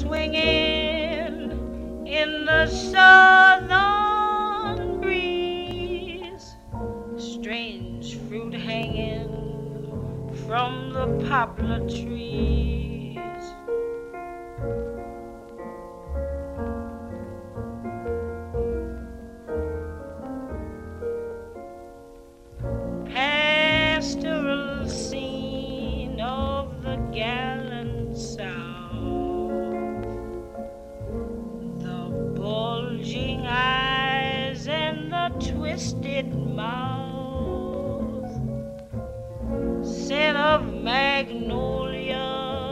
swinging in the southern breeze, strange fruit hanging from the poplar trees. Pastoral scene of the gallant South, the bulging eyes and the twisted mouth, scent of magnolia,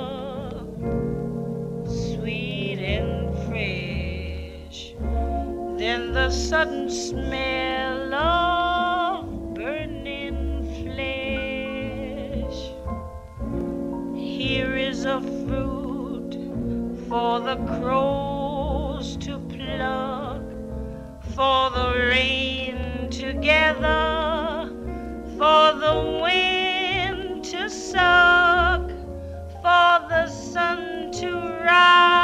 sweet and fresh, then the sudden smell of burning flesh. Here is a fruit for the crows to pluck, for the rain to gather, for the wind to suck, for the sun to rise.